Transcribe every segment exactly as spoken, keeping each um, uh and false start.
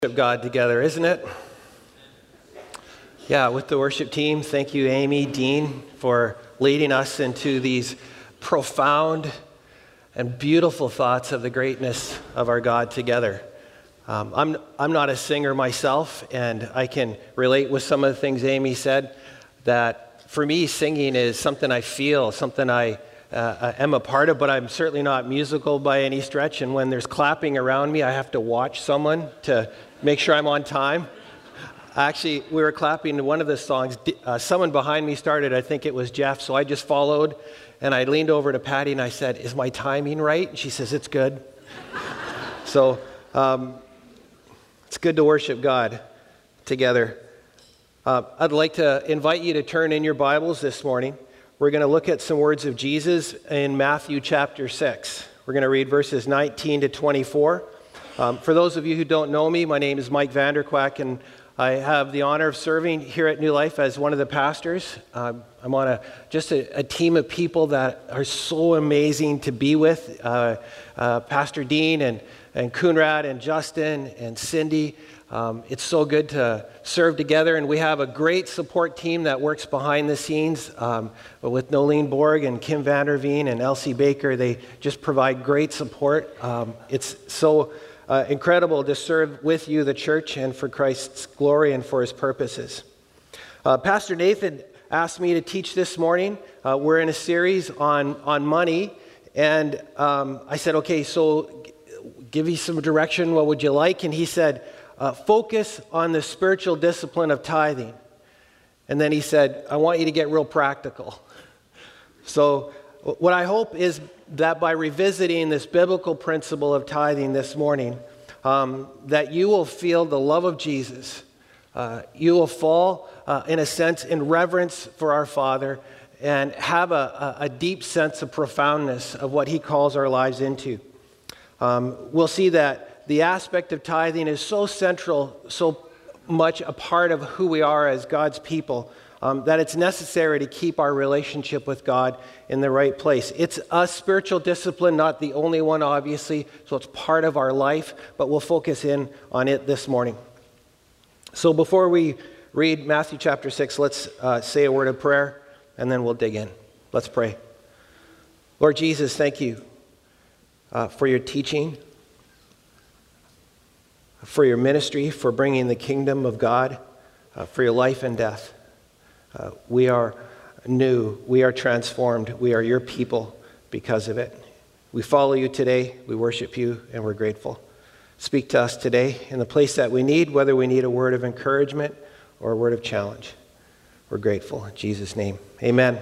Worship God together, isn't it? Yeah, with the worship team, thank you, Amy, Dean, for leading us into these profound and beautiful thoughts of the greatness of our God together. Um, I'm, I'm not a singer myself, and I can relate with some of the things Amy said, that for me, singing is something I feel, something I uh, am a part of, but I'm certainly not musical by any stretch, and when there's clapping around me, I have to watch someone to make sure I'm on time. Actually, we were clapping to one of the songs. Uh, someone behind me started, I think it was Jeff, so I just followed, and I leaned over to Patty and I said, "Is my timing right?" And she says, "It's good." So um, it's good to worship God together. Uh, I'd like to invite you to turn in your Bibles this morning. We're going to look at some words of Jesus in Matthew chapter six. We're going to read verses nineteen to twenty-four. Um, for those of you who don't know me, my name is Mike Vanderquack, and I have the honor of serving here at New Life as one of the pastors. Um, I'm on a just a, a team of people that are so amazing to be with. Uh, uh, Pastor Dean and, and Coonrad and Justin and Cindy. Um, it's so good to serve together, and we have a great support team that works behind the scenes um, with Nolene Borg and Kim Vanderveen and Elsie Baker. They just provide great support. Um, it's so Uh, incredible to serve with you, the church, and for Christ's glory and for his purposes. Uh, Pastor Nathan asked me to teach this morning. Uh, we're in a series on, on money, and um, I said, okay, so g- give me some direction. What would you like? And he said, uh, focus on the spiritual discipline of tithing. And then he said, I want you to get real practical. So what I hope is that by revisiting this biblical principle of tithing this morning, um, that you will feel the love of Jesus. Uh, you will fall, uh, in a sense, in reverence for our Father and have a, a, a deep sense of profoundness of what he calls our lives into. Um, we'll see that the aspect of tithing is so central, so much a part of who we are as God's people, Um, that it's necessary to keep our relationship with God in the right place. It's a spiritual discipline, not the only one, obviously, so it's part of our life, but we'll focus in on it this morning. So before we read Matthew chapter six, let's uh, say a word of prayer, and then we'll dig in. Let's pray. Lord Jesus, thank you uh, for your teaching, for your ministry, for bringing the kingdom of God, uh, for your life and death. Uh, we are new, we are transformed, we are your people because of it. We follow you today, we worship you, and we're grateful. Speak to us today in the place that we need, whether we need a word of encouragement or a word of challenge. We're grateful. In Jesus' name, amen.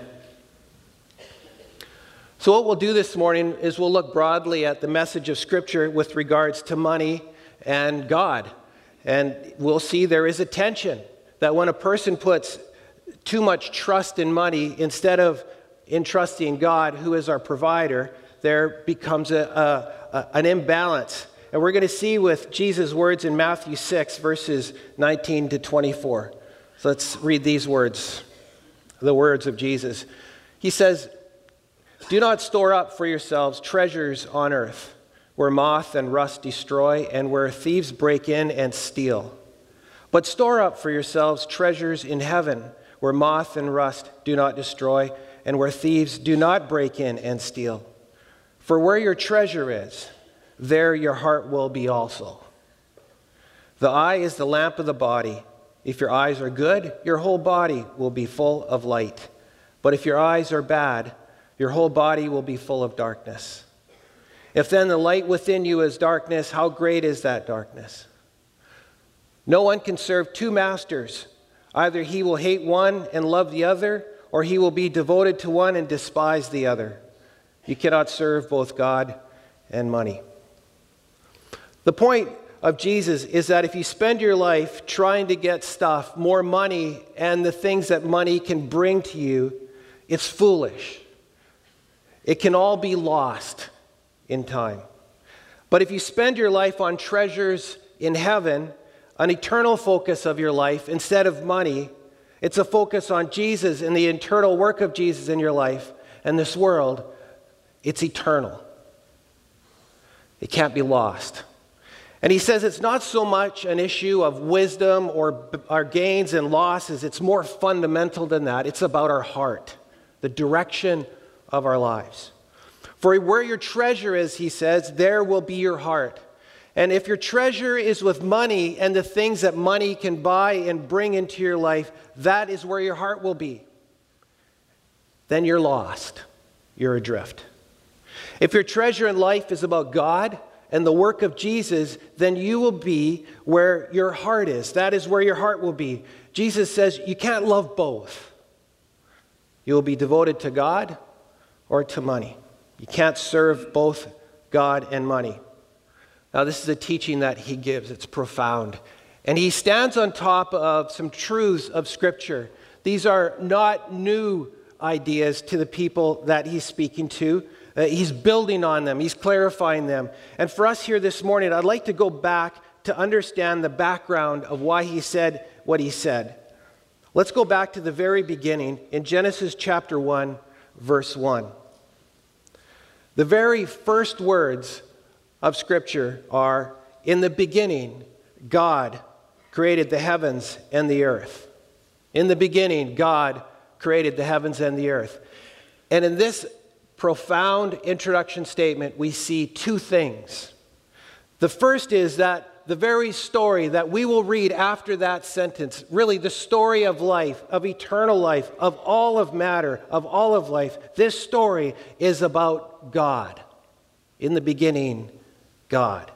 So what we'll do this morning is we'll look broadly at the message of Scripture with regards to money and God. And we'll see there is a tension that when a person puts too much trust in money instead of entrusting God, who is our provider, there becomes a, a, a, an imbalance. And we're going to see with Jesus' words in Matthew six, verses nineteen to twenty-four. So let's read these words, the words of Jesus. He says, "Do not store up for yourselves treasures on earth, where moth and rust destroy, and where thieves break in and steal. But store up for yourselves treasures in heaven, where moth and rust do not destroy, and where thieves do not break in and steal. For where your treasure is, there your heart will be also. The eye is the lamp of the body. If your eyes are good, your whole body will be full of light. But if your eyes are bad, your whole body will be full of darkness. If then the light within you is darkness, how great is that darkness? No one can serve two masters. Either he will hate one and love the other, or he will be devoted to one and despise the other. You cannot serve both God and money." The point of Jesus is that if you spend your life trying to get stuff, more money, and the things that money can bring to you, it's foolish. It can all be lost in time. But if you spend your life on treasures in heaven, an eternal focus of your life instead of money, it's a focus on Jesus and the eternal work of Jesus in your life and this world. It's eternal. It can't be lost. And he says it's not so much an issue of wisdom or our gains and losses. It's more fundamental than that. It's about our heart, the direction of our lives. For where your treasure is, he says, there will be your heart. And if your treasure is with money and the things that money can buy and bring into your life, that is where your heart will be. Then you're lost. You're adrift. If your treasure in life is about God and the work of Jesus, then you will be where your heart is. That is where your heart will be. Jesus says you can't love both. You will be devoted to God or to money. You can't serve both God and money. Now, this is a teaching that he gives. It's profound. And he stands on top of some truths of Scripture. These are not new ideas to the people that he's speaking to. Uh, he's building on them. He's clarifying them. And for us here this morning, I'd like to go back to understand the background of why he said what he said. Let's go back to the very beginning in Genesis chapter one, verse one. The very first words of Scripture are, in the beginning, God created the heavens and the earth. In the beginning, God created the heavens and the earth. And in this profound introduction statement, we see two things. The first is that the very story that we will read after that sentence, really the story of life, of eternal life, of all of matter, of all of life, this story is about God. In the beginning, God.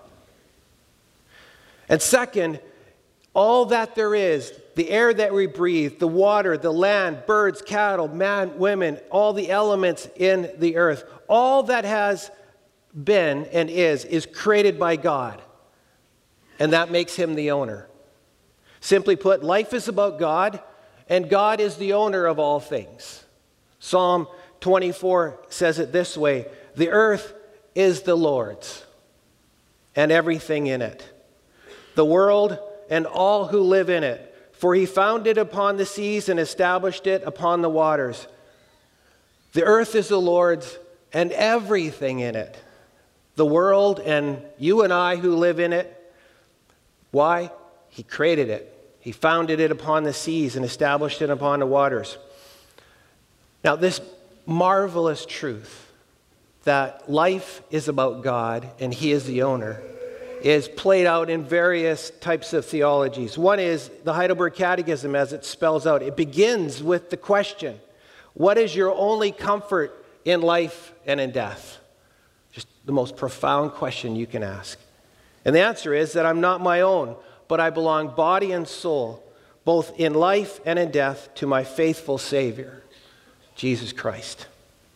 And second, all that there is, the air that we breathe, the water, the land, birds, cattle, man, women, all the elements in the earth, all that has been and is, is created by God. And that makes him the owner. Simply put, life is about God, and God is the owner of all things. Psalm twenty-four says it this way, the earth is the Lord's, and everything in it, the world and all who live in it. For he founded it upon the seas and established it upon the waters. The earth is the Lord's and everything in it, the world and you and I who live in it. Why? He created it. He founded it upon the seas and established it upon the waters. Now, this marvelous truth that life is about God and he is the owner is played out in various types of theologies. One is the Heidelberg Catechism, as it spells out. It begins with the question, what is your only comfort in life and in death? Just the most profound question you can ask. And the answer is that I'm not my own, but I belong body and soul, both in life and in death, to my faithful Savior, Jesus Christ.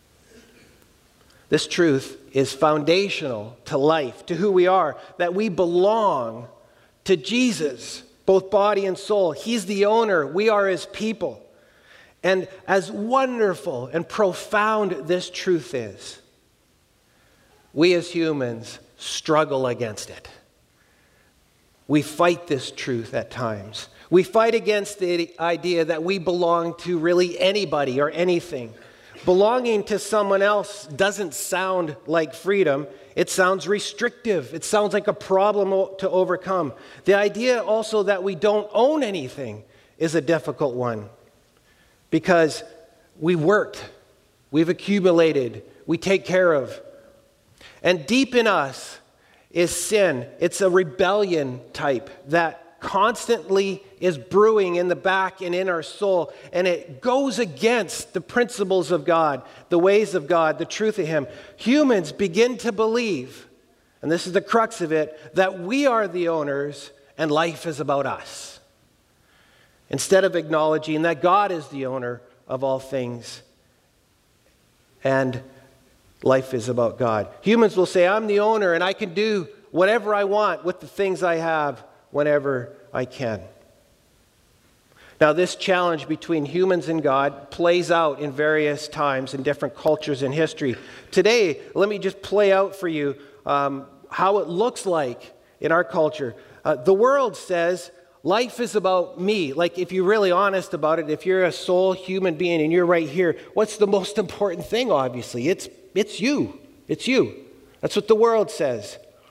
This truth is foundational to life, to who we are, that we belong to Jesus, both body and soul. He's the owner. We are his people. And as wonderful and profound this truth is, we as humans struggle against it. We fight this truth at times. We fight against the idea that we belong to really anybody or anything. Belonging to someone else doesn't sound like freedom. It sounds restrictive. It sounds like a problem to overcome. The idea also that we don't own anything is a difficult one because we worked, we've accumulated, we take care of. And deep in us is sin. It's a rebellion type that constantly is brewing in the back and in our soul, and it goes against the principles of God, the ways of God, the truth of him. Humans begin to believe, and this is the crux of it, that we are the owners and life is about us, instead of acknowledging that God is the owner of all things and life is about God. Humans will say, I'm the owner and I can do whatever I want with the things I have whenever I can. Now, this challenge between humans and God plays out in various times in different cultures in history. Today, let me just play out for you um, how it looks like in our culture. Uh, the world says life is about me. Like, if you're really honest about it, if you're a soul human being and you're right here, what's the most important thing, obviously? It's, it's you. It's you. That's what the world says.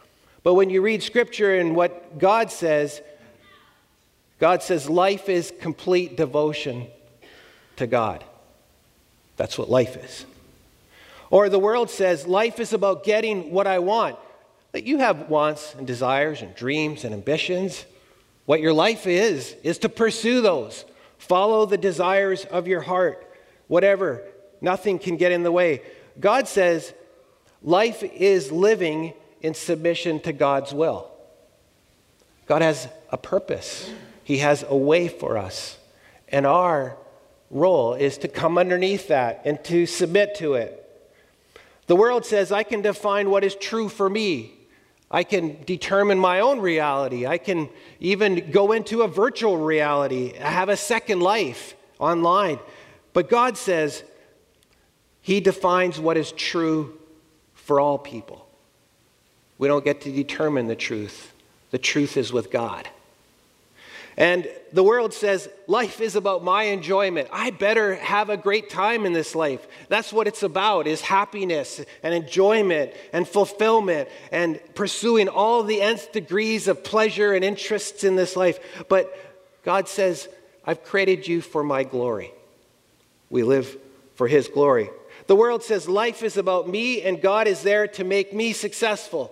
But when you read Scripture and what God says, God says life is complete devotion to God. That's what life is. Or the world says life is about getting what I want. That you have wants and desires and dreams and ambitions. What your life is, is to pursue those. Follow the desires of your heart. Whatever. Nothing can get in the way. God says life is living in submission to God's will. God has a purpose. He has a way for us. And our role is to come underneath that and to submit to it. The world says I can define what is true for me. I can determine my own reality. I can even go into a virtual reality, have a second life online. But God says He defines what is true for all people. We don't get to determine the truth. The truth is with God. And the world says life is about my enjoyment. I better have a great time in this life. That's what it's about, is happiness and enjoyment and fulfillment and pursuing all the nth degrees of pleasure and interests in this life. But God says, I've created you for my glory. We live for His glory. The world says life is about me and God is there to make me successful.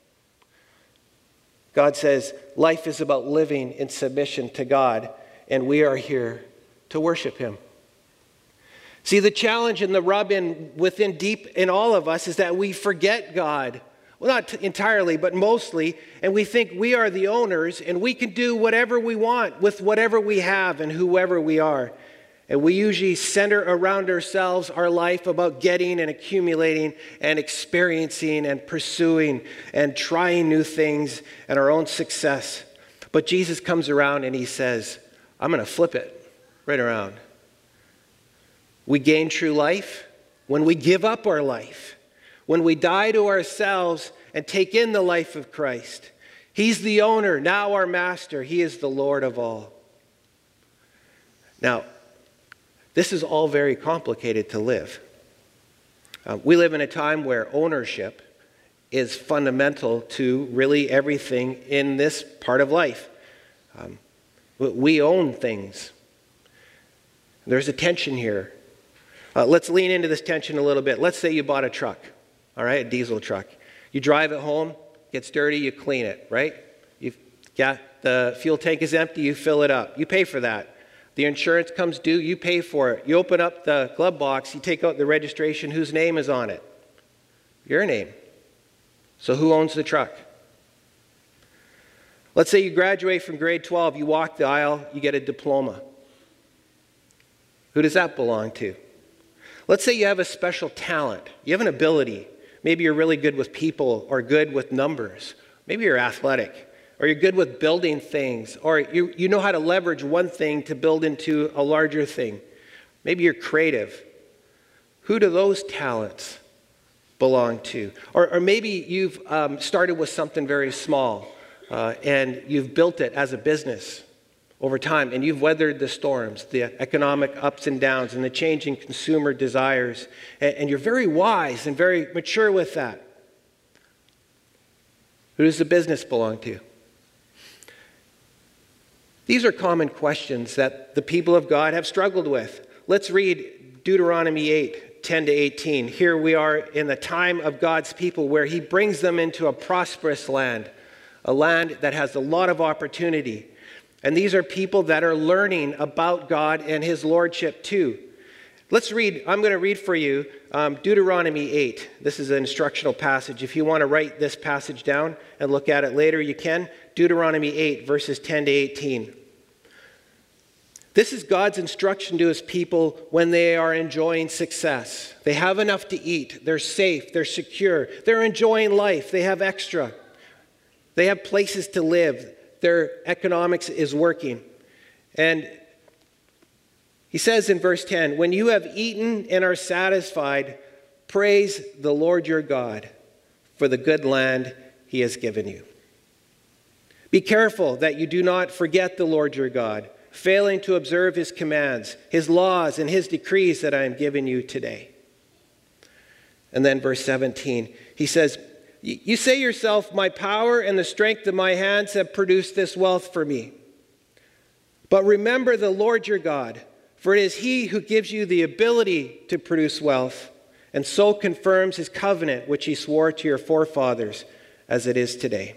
God says life is about living in submission to God, and we are here to worship Him. See, the challenge and the rub in within deep in all of us is that we forget God. Well, not entirely, but mostly, and we think we are the owners and we can do whatever we want with whatever we have and whoever we are. And we usually center around ourselves our life about getting and accumulating and experiencing and pursuing and trying new things and our own success. But Jesus comes around and He says, I'm going to flip it right around. We gain true life when we give up our life, when we die to ourselves and take in the life of Christ. He's the owner, now our master. He is the Lord of all. Now, this is all very complicated to live. Uh, we live in a time where ownership is fundamental to really everything in this part of life. Um, we own things. There's a tension here. Uh, let's lean into this tension a little bit. Let's say you bought a truck, all right, a diesel truck. You drive it home, gets dirty, you clean it, right? You've got the fuel tank is empty, you fill it up. You pay for that. The insurance comes due, you pay for it. You open up the glove box, you take out the registration, whose name is on it? Your name. So who owns the truck? Let's say you graduate from grade twelve, you walk the aisle, you get a diploma. Who does that belong to? Let's say you have a special talent. You have an ability. Maybe you're really good with people or good with numbers. Maybe you're athletic. Or you're good with building things, or you, you know how to leverage one thing to build into a larger thing. Maybe you're creative. Who do those talents belong to? Or, or maybe you've um, started with something very small, uh, and you've built it as a business over time, and you've weathered the storms, the economic ups and downs, and the changing consumer desires, and, and you're very wise and very mature with that. Who does the business belong to? These are common questions that the people of God have struggled with. Let's read Deuteronomy eight, ten to eighteen. Here we are in the time of God's people where He brings them into a prosperous land, a land that has a lot of opportunity. And these are people that are learning about God and His lordship too. Let's read, I'm going to read for you um, Deuteronomy eight. This is an instructional passage. If you want to write this passage down and look at it later, you can. Deuteronomy eight, verses ten to eighteen. This is God's instruction to His people when they are enjoying success. They have enough to eat. They're safe. They're secure. They're enjoying life. They have extra. They have places to live. Their economics is working. And He says in verse ten, when you have eaten and are satisfied, praise the Lord your God for the good land He has given you. Be careful that you do not forget the Lord your God, failing to observe His commands, His laws, and His decrees that I am giving you today. And then verse seventeen, He says, You say yourself, my power and the strength of my hands have produced this wealth for me. But remember the Lord your God, for it is he who gives you the ability to produce wealth, and so confirms his covenant which he swore to your forefathers as it is today.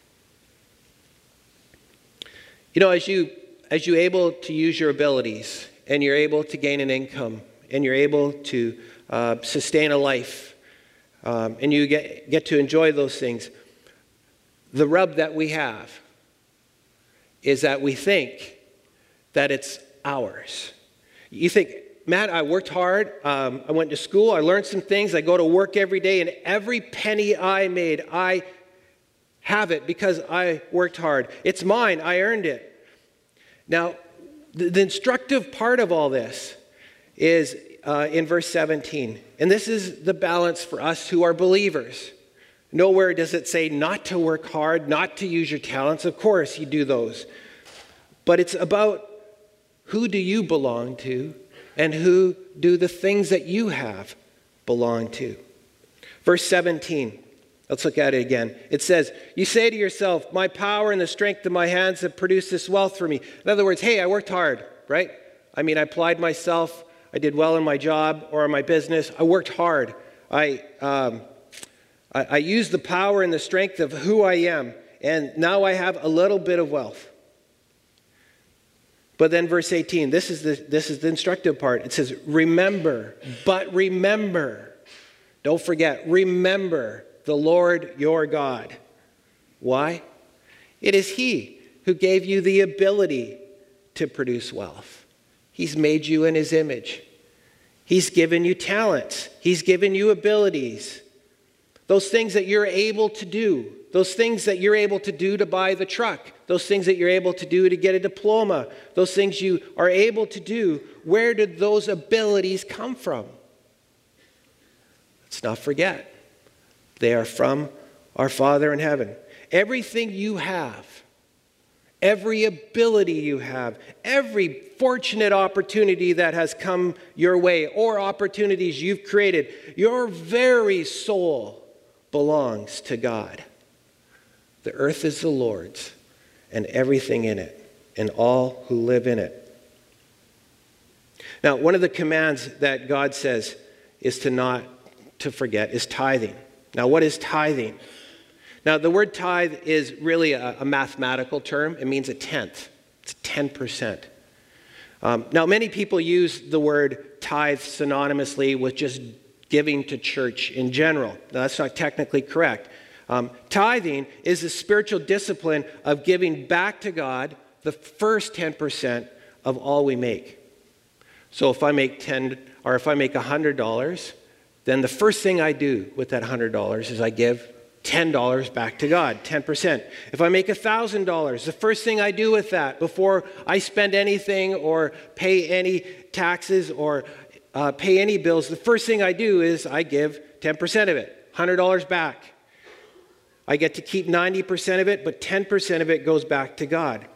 You know, as you as you're able to use your abilities, and you're able to gain an income, and you're able to uh, sustain a life, um, and you get, get to enjoy those things, the rub that we have is that we think that it's ours. You think, Matt, I worked hard, um, I went to school, I learned some things, I go to work every day, and every penny I made, I have it because I worked hard. It's mine, I earned it. Now, the, the instructive part of all this is uh, in verse seventeen. And this is the balance for us who are believers. Nowhere does it say not to work hard, not to use your talents. Of course, you do those. But it's about who do you belong to and who do the things that you have belong to. Verse seventeen. Let's look at it again. It says, you say to yourself, my power and the strength of my hands have produced this wealth for me. In other words, hey, I worked hard, right? I mean, I applied myself. I did well in my job or in my business. I worked hard. I, um, I, I used the power and the strength of who I am. And now I have a little bit of wealth. But then verse eighteen, this is the, this is the instructive part. It says, remember, but remember. Don't forget, remember the Lord your God. Why? It is he who gave you the ability to produce wealth. He's made you in his image. He's given you talents. He's given you abilities. Those things that you're able to do. Those things that you're able to do to buy the truck. Those things that you're able to do to get a diploma. Those things you are able to do. Where did those abilities come from? Let's not forget. They are from our Father in heaven. Everything you have, every ability you have, every fortunate opportunity that has come your way or opportunities you've created, your very soul belongs to God. The earth is the Lord's and everything in it and all who live in it. Now, one of the commands that God says is to not to forget is tithing. Now, what is tithing? Now, the word tithe is really a, a mathematical term. It means a tenth. It's ten percent. Um, now, many people use the word tithe synonymously with just giving to church in general. Now, that's not technically correct. Um, tithing is the spiritual discipline of giving back to God the first ten percent of all we make. So if I make ten, or if I make one hundred dollars, then the first thing I do with that one hundred dollars is I give ten dollars back to God, ten percent. If I make one thousand dollars, the first thing I do with that before I spend anything or pay any taxes or uh, pay any bills, the first thing I do is I give ten percent of it, one hundred dollars back. I get to keep ninety percent of it, but ten percent of it goes back to God.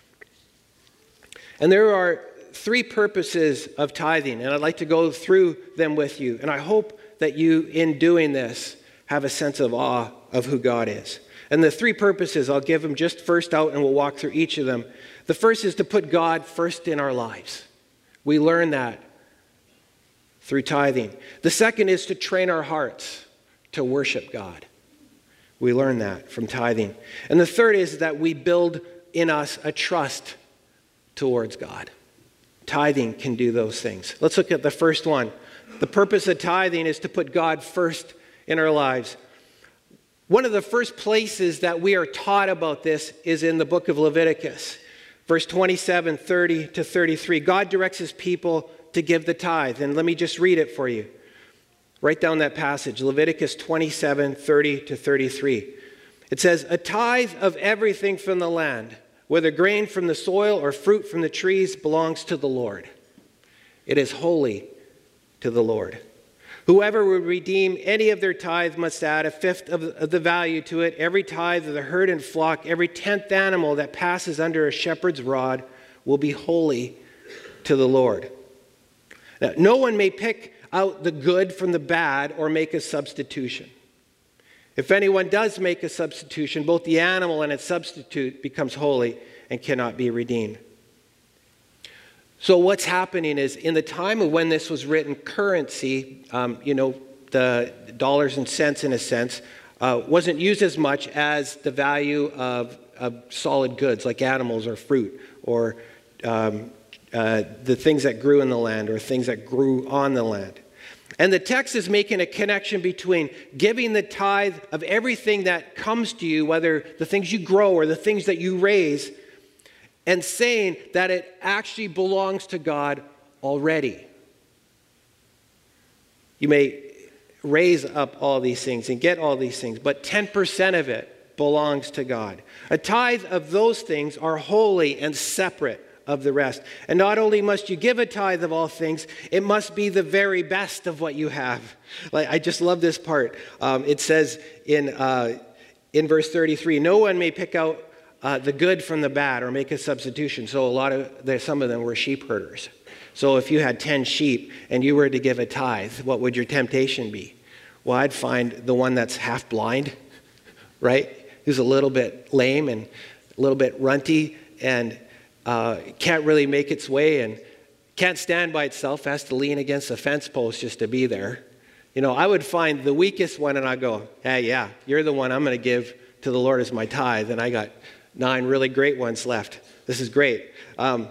And there are three purposes of tithing, and I'd like to go through them with you. And I hope that you, in doing this, have a sense of awe of who God is. And the three purposes, I'll give them just first out, and we'll walk through each of them. The first is to put God first in our lives. We learn that through tithing. The second is to train our hearts to worship God. We learn that from tithing. And the third is that we build in us a trust towards God. Tithing can do those things. Let's look at the first one. The purpose of tithing is to put God first in our lives. One of the first places that we are taught about this is in the book of Leviticus. Verse twenty-seven, thirty to thirty-three. God directs his people to give the tithe. And let me just read it for you. Write down that passage. Leviticus twenty-seven, thirty to thirty-three. It says, a tithe of everything from the land, whether grain from the soil or fruit from the trees, belongs to the Lord. It is holy to the Lord. Whoever would redeem any of their tithe must add a fifth of, of the value to it. Every tithe of the herd and flock, every tenth animal that passes under a shepherd's rod will be holy to the Lord. Now, no one may pick out the good from the bad or make a substitution. If anyone does make a substitution, both the animal and its substitute becomes holy and cannot be redeemed. So what's happening is, in the time of when this was written, currency, um, you know, the dollars and cents in a sense, uh, wasn't used as much as the value of, of solid goods like animals or fruit or um, uh, the things that grew in the land or things that grew on the land. And the text is making a connection between giving the tithe of everything that comes to you, whether the things you grow or the things that you raise, and saying that it actually belongs to God already. You may raise up all these things and get all these things, but ten percent of it belongs to God. A tithe of those things are holy and separate of the rest. And not only must you give a tithe of all things, it must be the very best of what you have. Like, I just love this part. Um, it says in, uh, in verse thirty-three, no one may pick out Uh, the good from the bad or make a substitution. So a lot of, there, some of them were sheep herders. So if you had ten sheep and you were to give a tithe, what would your temptation be? Well, I'd find the one that's half blind, right? Who's a little bit lame and a little bit runty and uh, can't really make its way and can't stand by itself, has to lean against a fence post just to be there. You know, I would find the weakest one and I'd go, hey, yeah, you're the one I'm going to give to the Lord as my tithe, and I got nine really great ones left. This is great. Um,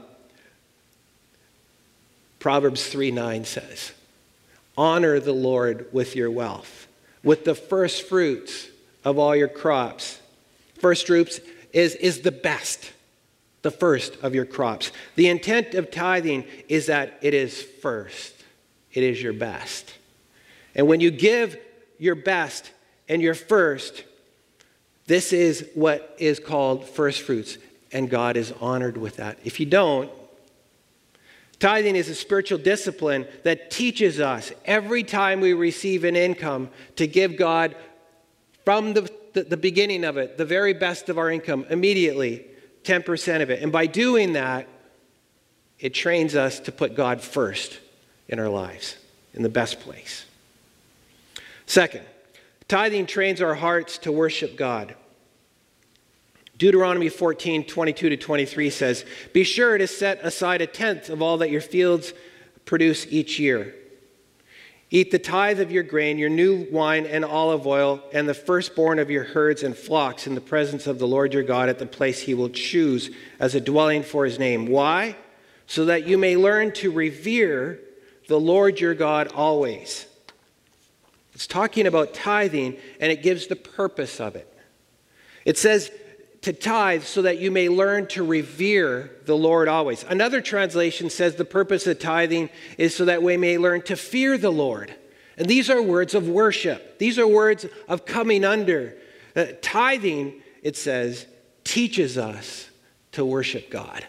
Proverbs three nine says, honor the Lord with your wealth, with the first fruits of all your crops. First fruits is, is the best, the first of your crops. The intent of tithing is that it is first. It is your best. And when you give your best and your first, this is what is called first fruits, and God is honored with that. If you don't, tithing is a spiritual discipline that teaches us every time we receive an income to give God from the, the, the beginning of it, the very best of our income, immediately, ten percent of it. And by doing that, it trains us to put God first in our lives, in the best place. Second, tithing trains our hearts to worship God. Deuteronomy fourteen twenty-two to twenty-three says, be sure to set aside a tenth of all that your fields produce each year. Eat the tithe of your grain, your new wine and olive oil, and the firstborn of your herds and flocks in the presence of the Lord your God at the place he will choose as a dwelling for his name. Why? So that you may learn to revere the Lord your God always. It's talking about tithing, and it gives the purpose of it. It says to tithe so that you may learn to revere the Lord always. Another translation says the purpose of tithing is so that we may learn to fear the Lord. And these are words of worship. These are words of coming under. Uh, tithing, it says, teaches us to worship God.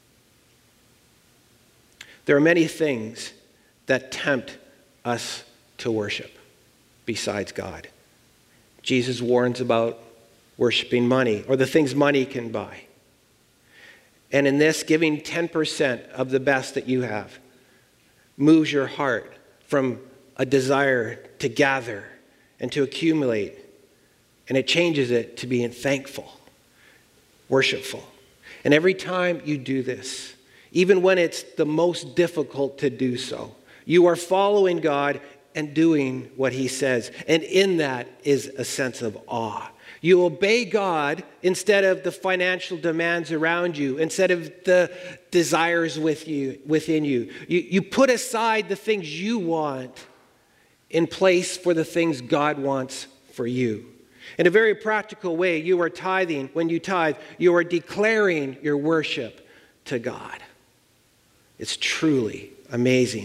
There are many things that tempt us to worship besides God. Jesus warns about worshiping money or the things money can buy. And in this, giving ten percent of the best that you have moves your heart from a desire to gather and to accumulate, and it changes it to being thankful, worshipful. And every time you do this, even when it's the most difficult to do so, you are following God and doing what he says. And in that is a sense of awe. You obey God instead of the financial demands around you, instead of the desires with you, within you. You, you put aside the things you want in place for the things God wants for you. In a very practical way, you are tithing. When you tithe, you are declaring your worship to God. It's truly amazing.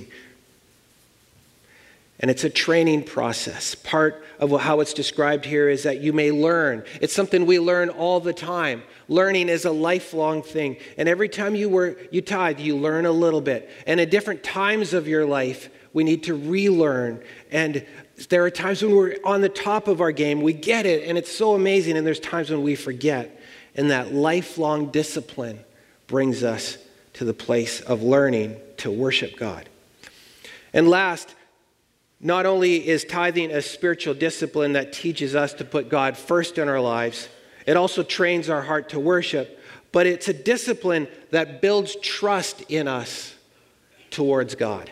And it's a training process. Part of how it's described here is that you may learn. It's something we learn all the time. Learning is a lifelong thing. And every time you were, you tithe, you learn a little bit. And at different times of your life, we need to relearn. And there are times when we're on the top of our game. We get it, and it's so amazing. And there's times when we forget. And that lifelong discipline brings us to the place of learning to worship God. And last, Not only is tithing a spiritual discipline that teaches us to put God first in our lives, it also trains our heart to worship, but it's a discipline that builds trust in us towards God.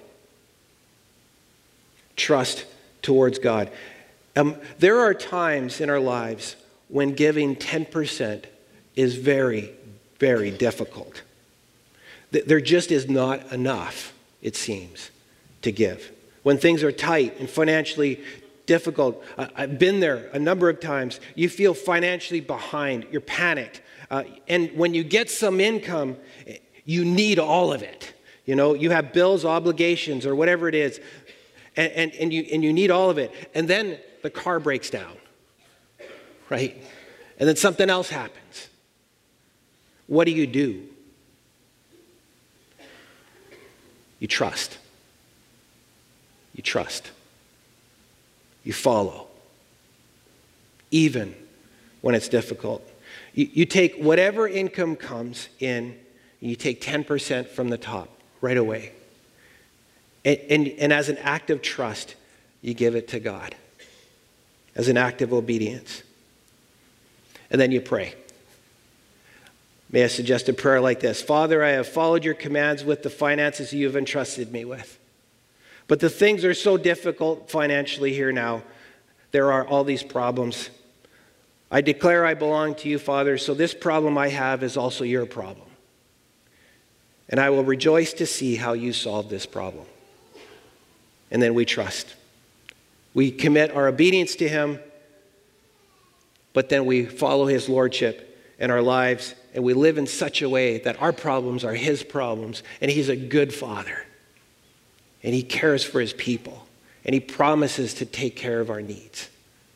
Trust towards God. Um, there are times in our lives when giving ten percent is very, very difficult. There just is not enough, it seems, to give. When things are tight and financially difficult, I've been there a number of times. You feel financially behind, you're panicked. Uh, and when you get some income, you need all of it. You know, you have bills, obligations, or whatever it is, and, and, and, you, and you need all of it. And then the car breaks down, right? And then something else happens. What do you do? You trust. You trust. You follow. Even when it's difficult. You, you take whatever income comes in, and you take ten percent from the top right away. And, and, and as an act of trust, you give it to God. As an act of obedience. And then you pray. May I suggest a prayer like this? Father, I have followed your commands with the finances you have entrusted me with. But the things are so difficult financially here now. There are all these problems. I declare I belong to you, Father, so this problem I have is also your problem. And I will rejoice to see how you solve this problem. And then we trust. We commit our obedience to him, but then we follow his lordship in our lives, and we live in such a way that our problems are his problems, and he's a good father. And he cares for his people, and he promises to take care of our needs.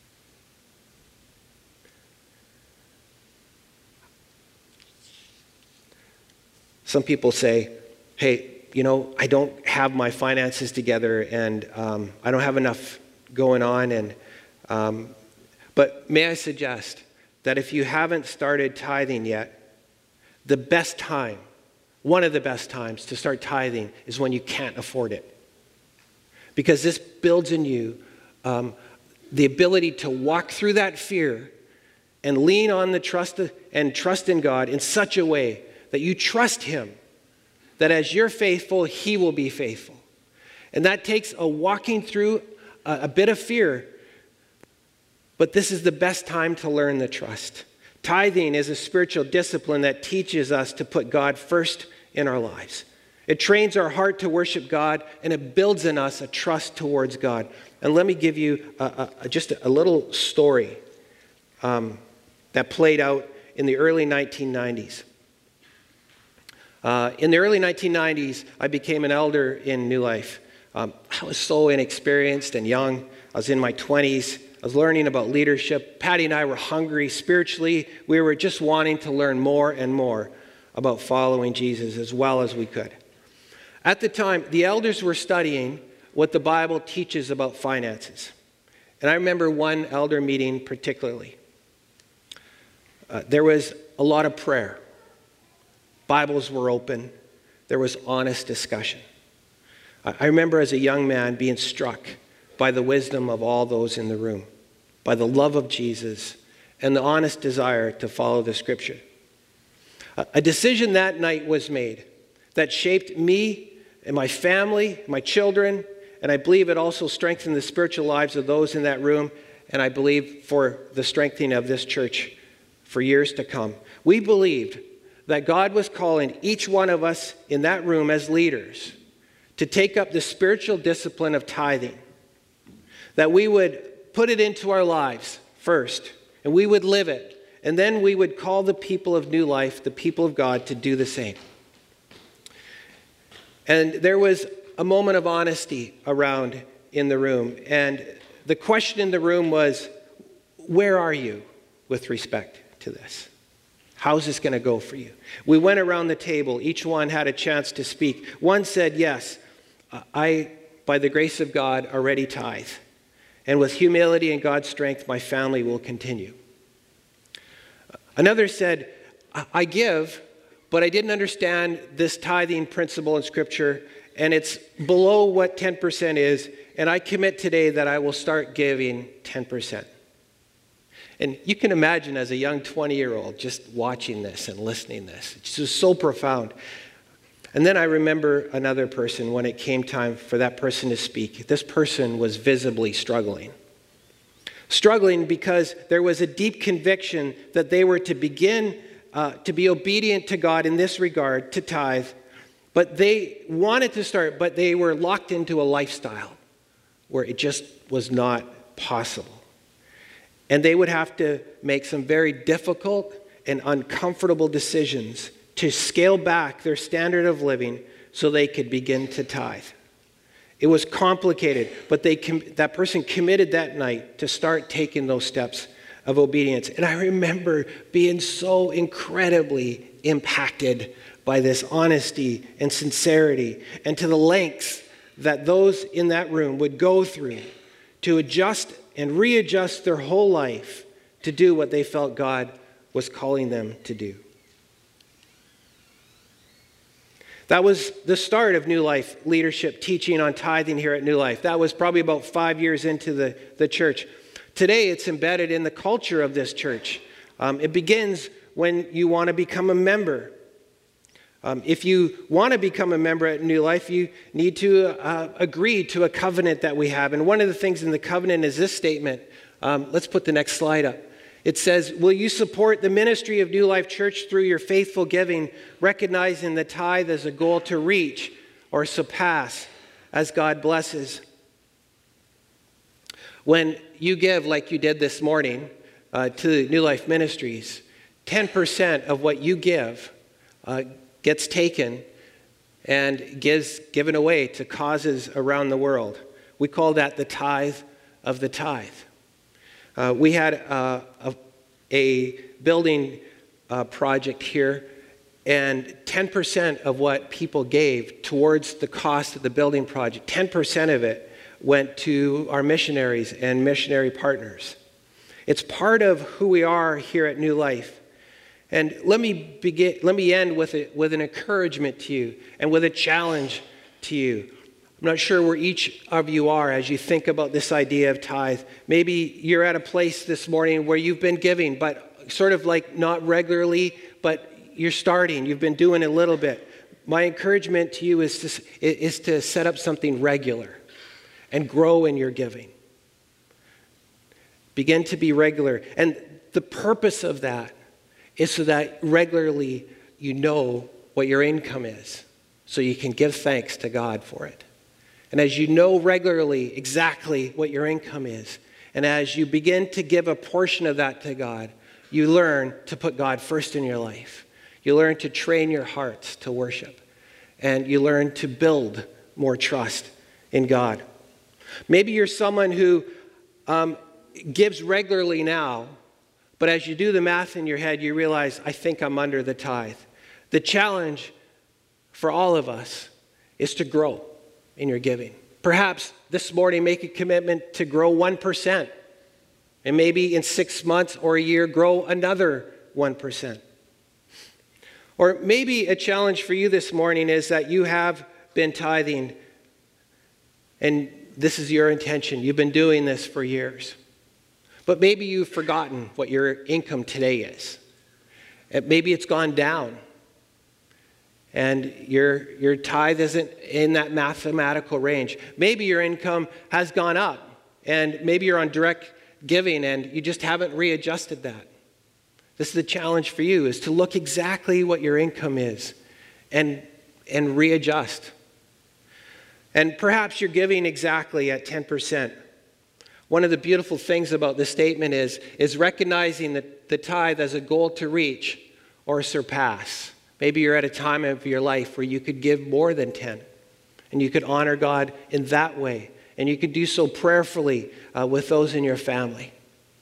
Some people say, hey, you know, I don't have my finances together, and um, I don't have enough going on, and um, but may I suggest that if you haven't started tithing yet, the best time, one of the best times to start tithing is when you can't afford it. Because this builds in you um, the ability to walk through that fear and lean on the trust of, and trust in God in such a way that you trust him, that as you're faithful, he will be faithful. And that takes a walking through a, a bit of fear. But this is the best time to learn the trust. Tithing is a spiritual discipline that teaches us to put God first in our lives. It trains our heart to worship God, and it builds in us a trust towards God. And let me give you a, a, just a little story um, that played out in the early nineteen nineties. Uh, in the early nineteen nineties, I became an elder in New Life. Um, I was so inexperienced and young. I was in my twenties. I was learning about leadership. Patty and I were hungry spiritually. We were just wanting to learn more and more about following Jesus as well as we could. At the time, the elders were studying what the Bible teaches about finances. And I remember one elder meeting particularly. Uh, there was a lot of prayer. Bibles were open. There was honest discussion. I, I remember as a young man being struck by the wisdom of all those in the room, by the love of Jesus, and the honest desire to follow the Scripture. A, a decision that night was made that shaped me and my family, my children, and I believe it also strengthened the spiritual lives of those in that room, and I believe for the strengthening of this church for years to come. We believed that God was calling each one of us in that room as leaders to take up the spiritual discipline of tithing, that we would put it into our lives first, and we would live it, and then we would call the people of New Life, the people of God, to do the same. And there was a moment of honesty around in the room, and the question in the room was, where are you with respect to this? How's this going to go for you? We went around the table. Each one had a chance to speak. One said, yes, I, by the grace of God, already tithe. And with humility and God's strength, my family will continue. Another said, I give, but I didn't understand this tithing principle in Scripture, and it's below what ten percent is, and I commit today that I will start giving ten percent. And you can imagine as a young twenty-year-old just watching this and listening to this. It's just so profound. And then I remember another person when it came time for that person to speak. This person was visibly struggling. Struggling because there was a deep conviction that they were to begin uh, to be obedient to God in this regard, to tithe. But they wanted to start, but they were locked into a lifestyle where it just was not possible. And they would have to make some very difficult and uncomfortable decisions to scale back their standard of living so they could begin to tithe. It was complicated, but they that person committed that night to start taking those steps of obedience. And I remember being so incredibly impacted by this honesty and sincerity, and to the lengths that those in that room would go through to adjust and readjust their whole life to do what they felt God was calling them to do. That was the start of New Life leadership teaching on tithing here at New Life. That was probably about five years into the, the church. Today, it's embedded in the culture of this church. Um, it begins when you want to become a member. Um, if you want to become a member at New Life, you need to uh, agree to a covenant that we have. And one of the things in the covenant is this statement. Um, let's put the next slide up. It says, will you support the ministry of New Life Church through your faithful giving, recognizing the tithe as a goal to reach or surpass as God blesses? When you give like you did this morning uh, to New Life Ministries, ten percent of what you give uh, gets taken and gives given away to causes around the world. We call that the tithe of the tithe. Uh, we had uh, a, a building uh, project here, and ten percent of what people gave towards the cost of the building project, ten percent of it went to our missionaries and missionary partners. It's part of who we are here at New Life. And let me begin. Let me end with a, with an encouragement to you and with a challenge to you. I'm not sure where each of you are as you think about this idea of tithe. Maybe you're at a place this morning where you've been giving, but sort of like not regularly, but you're starting. You've been doing a little bit. My encouragement to you is to, is to set up something regular and grow in your giving. Begin to be regular. And the purpose of that is so that regularly you know what your income is, so you can give thanks to God for it. And as you know regularly exactly what your income is, and as you begin to give a portion of that to God, you learn to put God first in your life. You learn to train your hearts to worship. And you learn to build more trust in God. Maybe you're someone who um, gives regularly now, but as you do the math in your head, you realize, I think I'm under the tithe. The challenge for all of us is to grow in your giving. Perhaps this morning make a commitment to grow one percent. And maybe in six months or a year, grow another one percent. Or maybe a challenge for you this morning is that you have been tithing and this is your intention. You've been doing this for years. But maybe you've forgotten what your income today is. And maybe it's gone down. And your, your tithe isn't in that mathematical range. Maybe your income has gone up, and maybe you're on direct giving and you just haven't readjusted that. This is the challenge for you, is to look exactly what your income is and, and readjust. And perhaps you're giving exactly at ten percent. One of the beautiful things about this statement is, is recognizing the, the tithe as a goal to reach or surpass. Maybe you're at a time of your life where you could give more than ten, and you could honor God in that way, and you could do so prayerfully uh, with those in your family.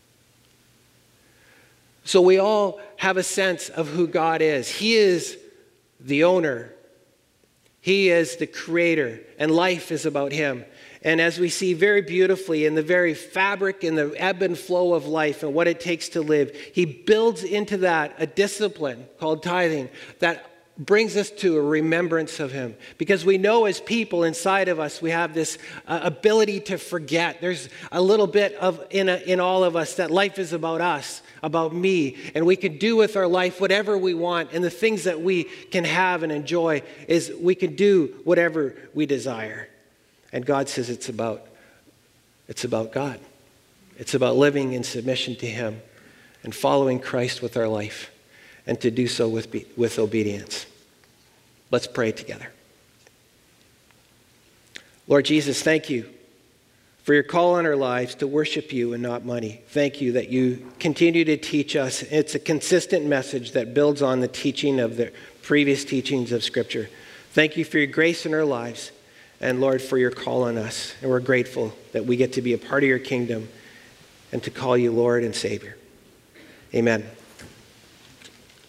So we all have a sense of who God is. He is the owner. He is the creator, and life is about him. And as we see very beautifully in the very fabric and the ebb and flow of life and what it takes to live, he builds into that a discipline called tithing that brings us to a remembrance of him. Because we know as people inside of us, we have this uh, ability to forget. There's a little bit of in, a, in all of us that life is about us, about me, and we can do with our life whatever we want. And the things that we can have and enjoy is we can do whatever we desire. And God says it's about, it's about God. It's about living in submission to him and following Christ with our life, and to do so with, with obedience. Let's pray together. Lord Jesus, thank you for your call on our lives to worship you and not money. Thank you that you continue to teach us. It's a consistent message that builds on the teaching of the previous teachings of Scripture. Thank you for your grace in our lives, and Lord, for your call on us. And we're grateful that we get to be a part of your kingdom and to call you Lord and Savior. Amen.